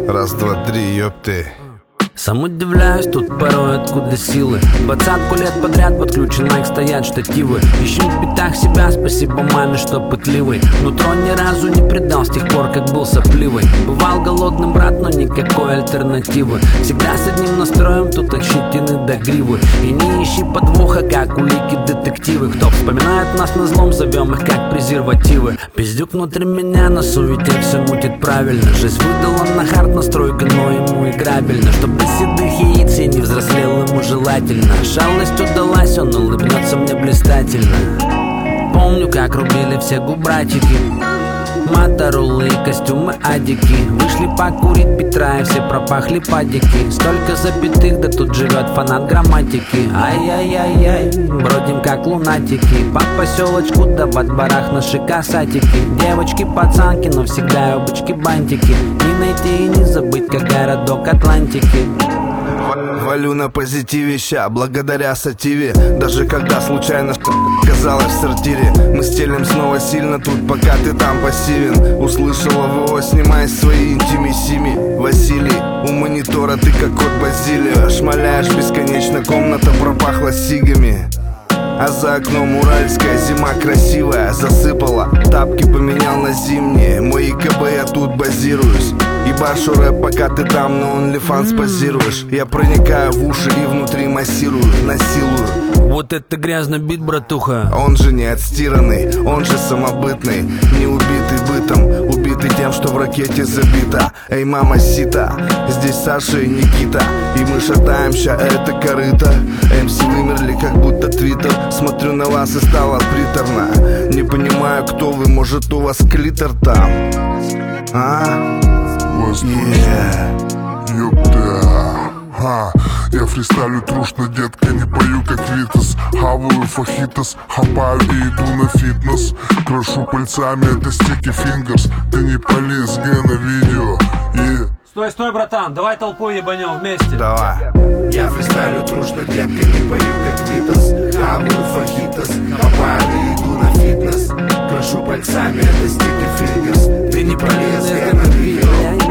Раз, два, три, ёпты. Сам удивляюсь тут порой, откуда силы. 20 лет подряд подключен майк, стоят штативы. Ищем в битах себя, спасибо маме, что пытливый. Нутро ни разу не предал с тех пор, как был сопливый. Бывал голодным, брат, но никакой альтернативы. Всегда с одним настроем, тут от щетины до гривы. И не ищи подвоха, как улики детективы. Кто вспоминает нас на злом, зовем их как презервативы. Пиздюк внутри меня на суете все мутит правильно. Жизнь выдала на хард настройка, но ему играбельно. Чтобы седых яиц я не взрослел, ему желательно. Шалость удалась, он улыбнется мне блистательно. Помню, как рубили все губратики, мотороллы и костюмы адики. Вышли покурить Петра и все пропахли падики. Столько запятых, да тут живет фанат грамматики. Ай-яй-яй-яй, бродим как лунатики. По поселочку да во дворах наши касатики. Девочки, пацанки, но всегда юбочки бантики. Не найти и не забыть, как городок Атлантики. Валю на позитиве ща, благодаря сативе. Даже когда случайно оказалась в сортире. Мы стелим снова сильно тут, пока ты там пассивен. Услышала ВО, снимай свои интимиссими. Василий, у монитора ты как кот Базилио. Шмаляешь бесконечно, комната пропахла сигами. А за окном уральская зима красивая. Засыпала, тапки поменял на зимние. Мой ИКБ, я тут базируюсь. Ебашу рэп, пока ты там на OnlyFans позируешь. Я проникаю в уши и внутри массирую, насилую. Вот это грязный бит, братуха. Он же не отстиранный, он же самобытный. Не убитый бытом, убитый тем, что в ракете забита. Эй, мама сита, здесь Саша и Никита. И мы шатаемся, это корыто. МС вымерли, как будто твиттер. Смотрю на вас и стало приторно. Не понимаю, кто вы, может у вас клитор там. А? Я фристайлю трушно, детка, не пою как Витас. Хаваю фахитос, хапаю и иду на фитнес. Крошу пальцами, это стики фингерс. Ты не полез, на видео. Стой, стой, братан, давай толпой ебанем вместе. Давай. Я фристайлю трушно, детка, не пою как Витас. Хаваю фахитос, хапаю и иду на фитнес. Крошу пальцами, это стики фингерс. Ты не полез, на видео.